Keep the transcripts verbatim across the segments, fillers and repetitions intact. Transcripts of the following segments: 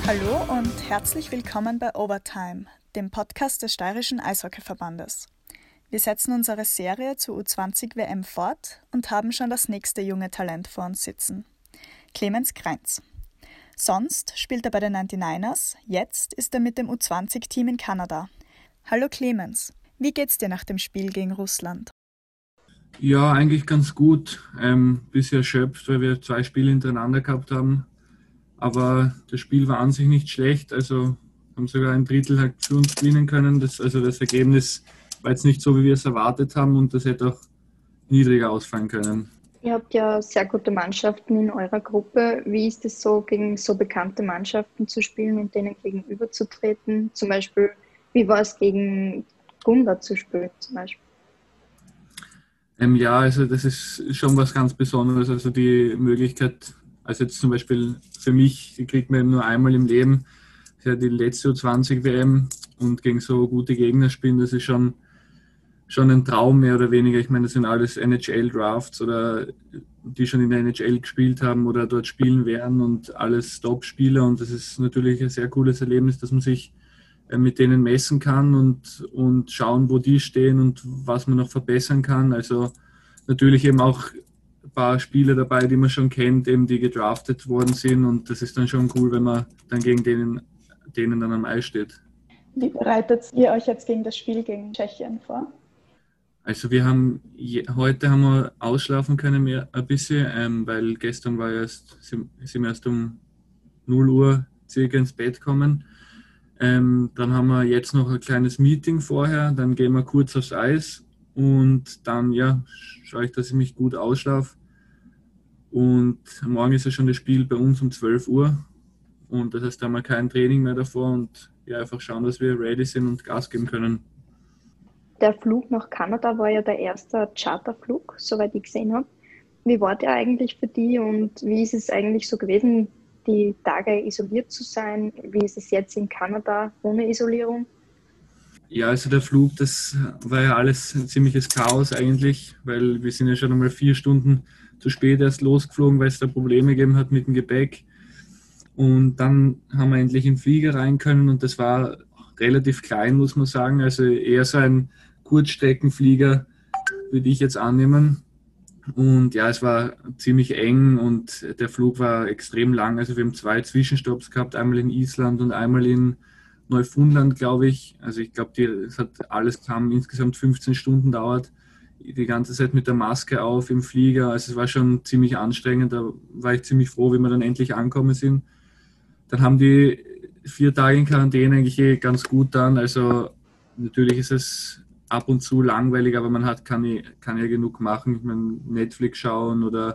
Hallo und herzlich willkommen bei Overtime, dem Podcast des Steirischen Eishockeyverbandes. Wir setzen unsere Serie zur U zwanzig W M fort und haben schon das nächste junge Talent vor uns sitzen. Clemens Kreintz. Sonst spielt er bei den neunundneunzigers, jetzt ist er mit dem U zwanzig Team in Kanada. Hallo Clemens, wie geht's dir nach dem Spiel gegen Russland? Ja, eigentlich ganz gut. Ähm, bisschen erschöpft, weil wir zwei Spiele hintereinander gehabt haben. Aber das Spiel war an sich nicht schlecht. Also haben sogar ein Drittel halt für uns gewinnen können. Das, also das Ergebnis war jetzt nicht so, wie wir es erwartet haben, und das hätte auch niedriger ausfallen können. Ihr habt ja sehr gute Mannschaften in eurer Gruppe. Wie ist es so, gegen so bekannte Mannschaften zu spielen und denen gegenüberzutreten? Zum Beispiel, wie war es gegen Gunda zu spielen zum Beispiel? Ähm, ja, also das ist schon was ganz Besonderes. Also die Möglichkeit, also jetzt zum Beispiel für mich, die kriegt man eben nur einmal im Leben. Das ist ja die letzte U zwanzig W M, und gegen so gute Gegner spielen, das ist schon, schon ein Traum mehr oder weniger. Ich meine, das sind alles N H L-Drafts oder die schon in der N H L gespielt haben oder dort spielen werden und alles Top-Spieler, und das ist natürlich ein sehr cooles Erlebnis, dass man sich mit denen messen kann und, und schauen, wo die stehen und was man noch verbessern kann. Also natürlich eben auch ein paar Spieler dabei, die man schon kennt, eben die gedraftet worden sind, und das ist dann schon cool, wenn man dann gegen denen, denen dann am Eis steht. Wie bereitet ihr euch jetzt gegen das Spiel gegen Tschechien vor? Also wir haben, heute haben wir ausschlafen können mehr, ein bisschen, ähm, weil gestern war erst, sind wir erst um null Uhr circa ins Bett gekommen. Ähm, dann haben wir jetzt noch ein kleines Meeting vorher, dann gehen wir kurz aufs Eis und dann ja, schaue ich, dass ich mich gut ausschlafe. Und morgen ist ja schon das Spiel bei uns um zwölf Uhr, und das heißt, da haben wir kein Training mehr davor, und ja, einfach schauen, dass wir ready sind und Gas geben können. Der Flug nach Kanada war ja der erste Charterflug, soweit ich gesehen habe. Wie war der eigentlich für die und wie ist es eigentlich so gewesen, die Tage isoliert zu sein? Wie ist es jetzt in Kanada ohne Isolierung? Ja, also der Flug, das war ja alles ein ziemliches Chaos eigentlich, weil wir sind ja schon einmal vier Stunden zu spät erst losgeflogen, weil es da Probleme gegeben hat mit dem Gepäck. Und dann haben wir endlich in den Flieger rein können, und das war relativ klein, muss man sagen. Also eher so ein Kurzstreckenflieger, würde ich jetzt annehmen. Und ja, es war ziemlich eng und der Flug war extrem lang. Also wir haben zwei Zwischenstopps gehabt, einmal in Island und einmal in Neufundland, glaube ich. Also ich glaube, es hat alles zusammen insgesamt fünfzehn Stunden dauert. Die ganze Zeit mit der Maske auf im Flieger. Also es war schon ziemlich anstrengend. Da war ich ziemlich froh, wie wir dann endlich angekommen sind. Dann haben die vier Tage in Quarantäne eigentlich eh ganz gut dann. Also natürlich ist es ab und zu langweilig, aber man hat, kann, kann ja genug machen. Ich meine, Netflix schauen oder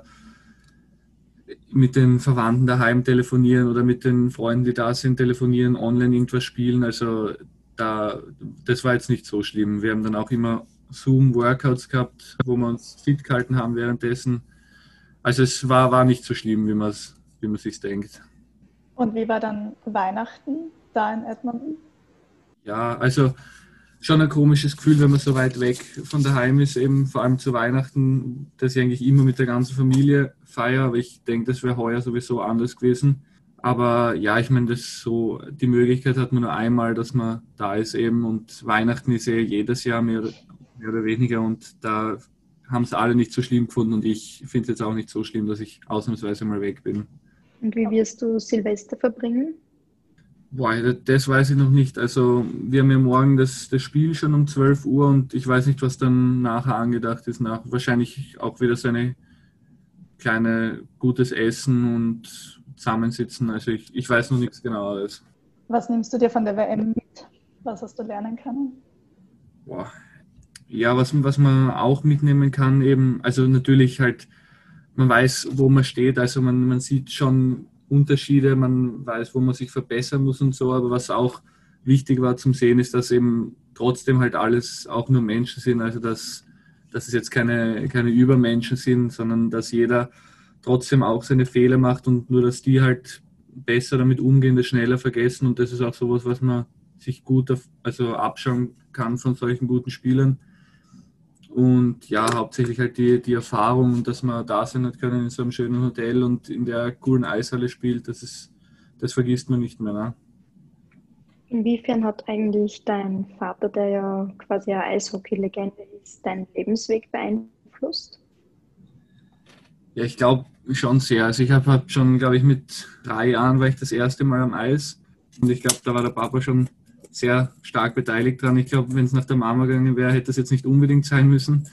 mit den Verwandten daheim telefonieren oder mit den Freunden, die da sind, telefonieren, online irgendwas spielen. Also da, das war jetzt nicht so schlimm. Wir haben dann auch immer Zoom-Workouts gehabt, wo wir uns fit gehalten haben währenddessen. Also es war, war nicht so schlimm, wie man es wie man sich denkt. Und wie war dann Weihnachten da in Edmonton? Ja, also schon ein komisches Gefühl, wenn man so weit weg von daheim ist, eben vor allem zu Weihnachten, dass ich eigentlich immer mit der ganzen Familie feiere, aber ich denke, das wäre heuer sowieso anders gewesen. Aber ja, ich meine, das so, die Möglichkeit hat man nur einmal, dass man da ist eben, und Weihnachten ist ja jedes Jahr mehr, mehr oder weniger, und da haben es alle nicht so schlimm gefunden, und ich finde es jetzt auch nicht so schlimm, dass ich ausnahmsweise mal weg bin. Und wie wirst du Silvester verbringen? Boah, das weiß ich noch nicht. Also wir haben ja morgen das, das Spiel schon um zwölf Uhr, und ich weiß nicht, was dann nachher angedacht ist. Nach, wahrscheinlich auch wieder so eine kleine gutes Essen und Zusammensitzen. Also ich, ich weiß noch nichts genaueres. Was nimmst du dir von der W M mit? Was hast du lernen können? Boah. Ja, was, was man auch mitnehmen kann, eben, also natürlich halt, man weiß, wo man steht, also man, man sieht schon Unterschiede, man weiß, wo man sich verbessern muss und so, aber was auch wichtig war zum Sehen, ist, dass eben trotzdem halt alles auch nur Menschen sind, also dass, dass es jetzt keine, keine Übermenschen sind, sondern dass jeder trotzdem auch seine Fehler macht, und nur, dass die halt besser damit umgehen, das schneller vergessen, und das ist auch sowas, was man sich gut auf, also abschauen kann von solchen guten Spielern. Und ja, hauptsächlich halt die, die Erfahrung, dass man da sein hat können in so einem schönen Hotel und in der coolen Eishalle spielt, das ist, das vergisst man nicht mehr. Ne? Inwiefern hat eigentlich dein Vater, der ja quasi eine Eishockey-Legende ist, deinen Lebensweg beeinflusst? Ja, ich glaube schon sehr. Also ich habe hab schon, glaube ich, mit drei Jahren war ich das erste Mal am Eis. Und ich glaube, da war der Papa schon sehr stark beteiligt dran. Ich glaube, wenn es nach der Mama gegangen wäre, hätte das jetzt nicht unbedingt sein müssen.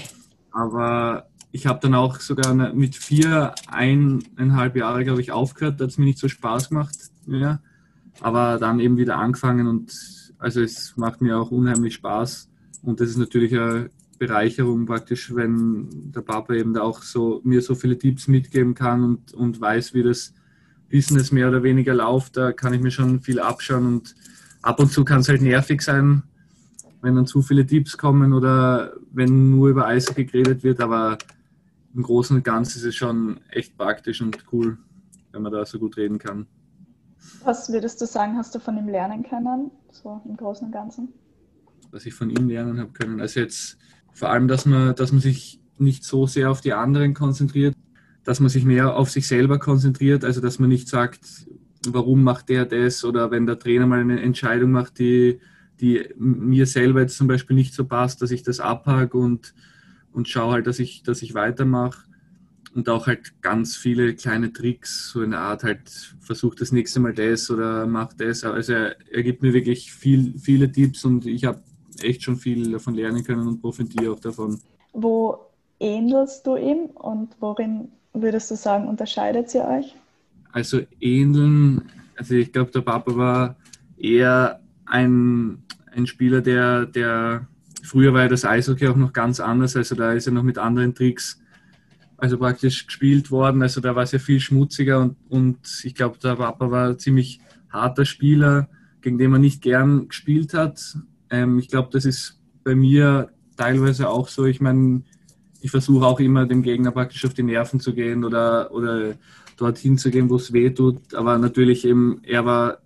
Aber ich habe dann auch sogar mit vier, eineinhalb Jahre, glaube ich, aufgehört. Da hat es mir nicht so Spaß gemacht mehr. Aber dann eben wieder angefangen und also es macht mir auch unheimlich Spaß. Und das ist natürlich eine Bereicherung praktisch, wenn der Papa eben da auch so mir so viele Tipps mitgeben kann und, und weiß, wie das Business mehr oder weniger läuft. Da kann ich mir schon viel abschauen und ab und zu kann es halt nervig sein, wenn dann zu viele Tipps kommen oder wenn nur über Eishockey geredet wird, aber im Großen und Ganzen ist es schon echt praktisch und cool, wenn man da so gut reden kann. Was würdest du sagen, hast du von ihm lernen können, so im Großen und Ganzen? Was ich von ihm lernen habe können. Also jetzt vor allem, dass man, dass man sich nicht so sehr auf die anderen konzentriert, dass man sich mehr auf sich selber konzentriert, also dass man nicht sagt, warum macht der das oder wenn der Trainer mal eine Entscheidung macht, die, die mir selber jetzt zum Beispiel nicht so passt, dass ich das abhake und, und schaue halt, dass ich, dass ich weitermache. Und auch halt ganz viele kleine Tricks, so in der Art halt, versucht das nächste Mal das oder macht das. Also er, er gibt mir wirklich viel, viele Tipps und ich habe echt schon viel davon lernen können und profitiere auch davon. Wo ähnelst du ihm und worin würdest du sagen, unterscheidet ihr euch? Also ähneln, also ich glaube, der Papa war eher ein, ein Spieler, der, der früher war ja das Eishockey auch noch ganz anders, also da ist er noch mit anderen Tricks also praktisch gespielt worden. Also da war es ja viel schmutziger und, und ich glaube, der Papa war ein ziemlich harter Spieler, gegen den man nicht gern gespielt hat. Ähm, ich glaube, das ist bei mir teilweise auch so. Ich meine, ich versuche auch immer dem Gegner praktisch auf die Nerven zu gehen oder, oder dorthin zu gehen, wo es weh tut. Aber natürlich eben, er war,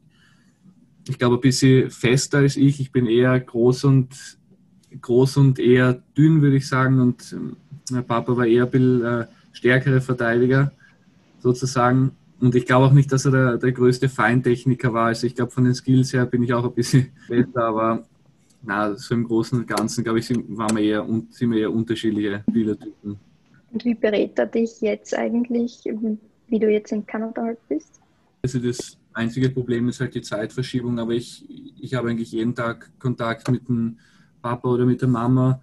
ich glaube, ein bisschen fester als ich. Ich bin eher groß und groß und eher dünn, würde ich sagen. Und mein Papa war eher ein bisschen äh, stärkere Verteidiger, sozusagen. Und ich glaube auch nicht, dass er der, der größte Feintechniker war. Also ich glaube, von den Skills her bin ich auch ein bisschen besser, aber na, so im Großen und Ganzen, glaube ich, sind, waren wir eher, sind wir eher unterschiedliche Spielertypen. Und wie berät er dich jetzt eigentlich, wie du jetzt in Kanada halt bist? Also das einzige Problem ist halt die Zeitverschiebung, aber ich, ich habe eigentlich jeden Tag Kontakt mit dem Papa oder mit der Mama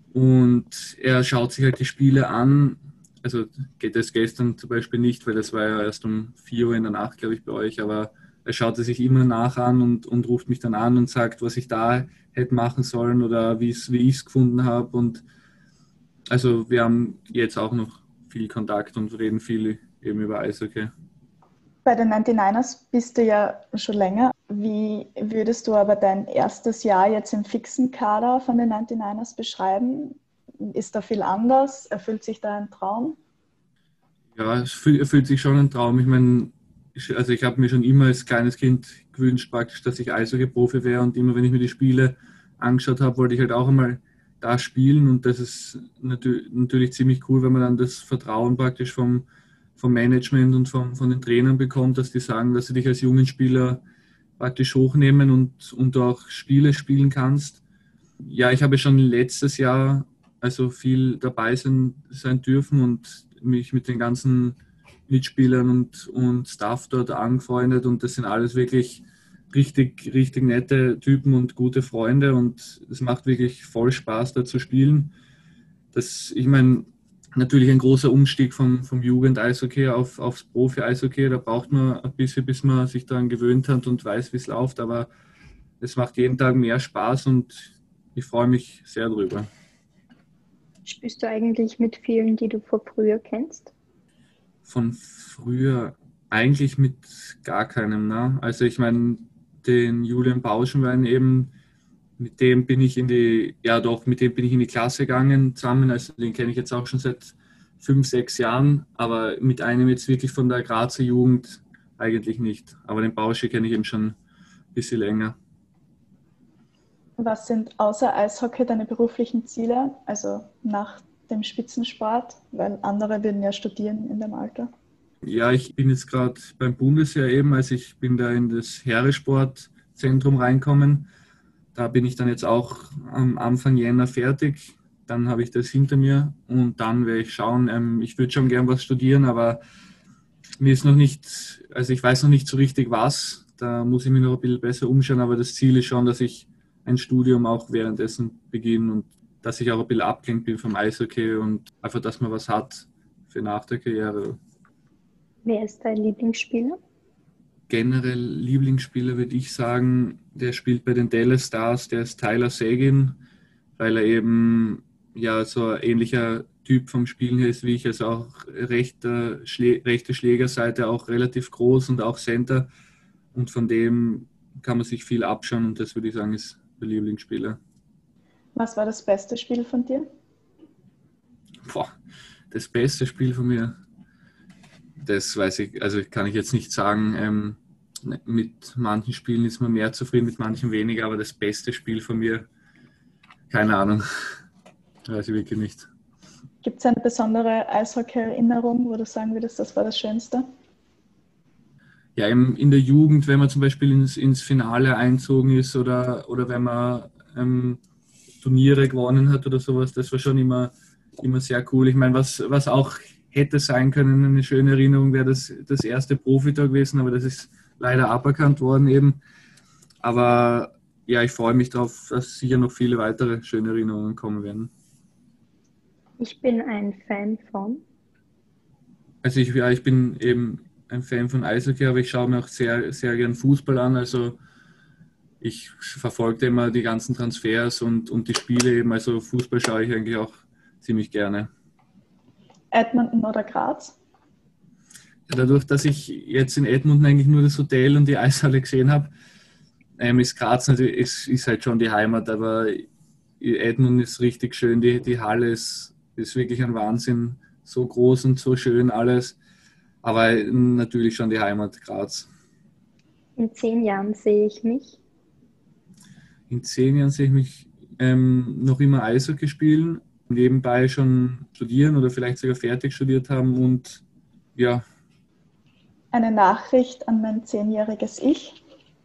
und er schaut sich halt die Spiele an. Also geht es gestern zum Beispiel nicht, weil das war ja erst um vier Uhr in der Nacht, glaube ich, bei euch, aber er schaut es sich immer nach an und, und ruft mich dann an und sagt, was ich da hätte machen sollen oder wie ich es gefunden habe. Und also wir haben jetzt auch noch viel Kontakt und reden viel eben über Eishockey. Bei den neunundneunzigers bist du ja schon länger. Wie würdest du aber dein erstes Jahr jetzt im fixen Kader von den neunundneunzigers beschreiben? Ist da viel anders? Erfüllt sich da ein Traum? Ja, es erfüllt sich schon ein Traum. Ich meine, ich, also ich habe mir schon immer als kleines Kind gewünscht, praktisch, dass ich Eishockey-Profi wäre und immer, wenn ich mir die Spiele angeschaut habe, wollte ich halt auch einmal da spielen und das ist natürlich, natürlich ziemlich cool, wenn man dann das Vertrauen praktisch vom, vom Management und vom, von den Trainern bekommt, dass die sagen, dass sie dich als jungen Spieler praktisch hochnehmen und, und du auch Spiele spielen kannst. Ja, ich habe schon letztes Jahr also viel dabei sein, sein dürfen und mich mit den ganzen Mitspielern und, und Staff dort angefreundet und das sind alles wirklich richtig, richtig nette Typen und gute Freunde und es macht wirklich voll Spaß, da zu spielen. Das, ich meine, natürlich ein großer Umstieg vom, vom Jugend-Eishockey auf, aufs Profi-Eishockey, da braucht man ein bisschen, bis man sich daran gewöhnt hat und weiß, wie es läuft, aber es macht jeden Tag mehr Spaß und ich freue mich sehr drüber. Spielst du eigentlich mit vielen, die du von früher kennst? Von früher eigentlich mit gar keinem. Ne? Also ich meine, den Julian Bauschenwein eben, mit dem bin ich in die, ja doch, mit dem bin ich in die Klasse gegangen zusammen. Also den kenne ich jetzt auch schon seit fünf, sechs Jahren, aber mit einem jetzt wirklich von der Grazer Jugend eigentlich nicht. Aber den Bausche kenne ich eben schon ein bisschen länger. Was sind außer Eishockey deine beruflichen Ziele, also nach dem Spitzensport? Weil andere würden ja studieren in dem Alter. Ja, ich bin jetzt gerade beim Bundesheer eben, also ich bin da in das Heeressportzentrum reinkommen. Da bin ich dann jetzt auch am Anfang Jänner fertig. Dann habe ich das hinter mir und dann werde ich schauen. Ähm, ich würde schon gern was studieren, aber mir ist noch nicht, also ich weiß noch nicht so richtig was. Da muss ich mich noch ein bisschen besser umschauen, aber das Ziel ist schon, dass ich ein Studium auch währenddessen beginne und dass ich auch ein bisschen abgelenkt bin vom Eishockey und einfach, dass man was hat für nach der Karriere. Wer ist dein Lieblingsspieler? Generell Lieblingsspieler würde ich sagen, der spielt bei den Dallas Stars, der ist Tyler Seguin, weil er eben ja so ein ähnlicher Typ vom Spielen her ist wie ich, also auch rechte, Schlä rechte Schlägerseite, auch relativ groß und auch Center und von dem kann man sich viel abschauen und das würde ich sagen ist der Lieblingsspieler. Was war das beste Spiel von dir? Boah, das beste Spiel von mir, das weiß ich, also kann ich jetzt nicht sagen. Ähm, mit manchen Spielen ist man mehr zufrieden, mit manchen weniger, aber das beste Spiel von mir, keine Ahnung, weiß ich wirklich nicht. Gibt es eine besondere Eishockey-Erinnerung, wo du sagen würdest, das war das Schönste? Ja, in, in der Jugend, wenn man zum Beispiel ins, ins Finale einzogen ist oder, oder wenn man ähm, Turniere gewonnen hat oder sowas, das war schon immer, immer sehr cool. Ich meine, was, was auch hätte sein können, eine schöne Erinnerung wäre das, das erste Profitor gewesen, aber das ist leider aberkannt worden eben. Aber ja, ich freue mich darauf, dass sicher noch viele weitere schöne Erinnerungen kommen werden. Ich bin ein Fan von. Also ich, ja, ich bin eben ein Fan von Eishockey, aber ich schaue mir auch sehr, sehr gern Fußball an. Also ich verfolge immer die ganzen Transfers und, und die Spiele eben. Also Fußball schaue ich eigentlich auch ziemlich gerne. Edmonton oder Graz? Ja, dadurch, dass ich jetzt in Edmonton eigentlich nur das Hotel und die Eishalle gesehen habe, ähm, ist Graz natürlich, ist, ist halt schon die Heimat, aber Edmonton ist richtig schön. Die, die Halle ist, ist wirklich ein Wahnsinn. So groß und so schön alles. Aber natürlich schon die Heimat Graz. In zehn Jahren sehe ich mich. In zehn Jahren sehe ich mich ähm, noch immer Eishockey spielen, nebenbei schon studieren oder vielleicht sogar fertig studiert haben und ja. Eine Nachricht an mein zehnjähriges Ich.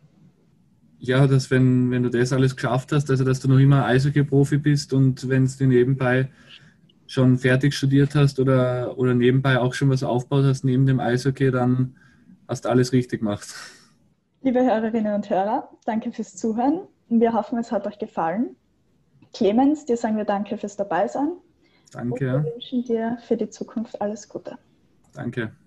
Ja, dass wenn, wenn du das alles geschafft hast, also dass du noch immer Eishockey-Profi bist und wenn du nebenbei schon fertig studiert hast oder, oder nebenbei auch schon was aufgebaut hast neben dem Eishockey, dann hast du alles richtig gemacht. Liebe Hörerinnen und Hörer, danke fürs Zuhören. Wir hoffen, es hat euch gefallen. Clemens, dir sagen wir danke fürs Dabeisein. Danke. Und wir wünschen dir für die Zukunft alles Gute. Danke.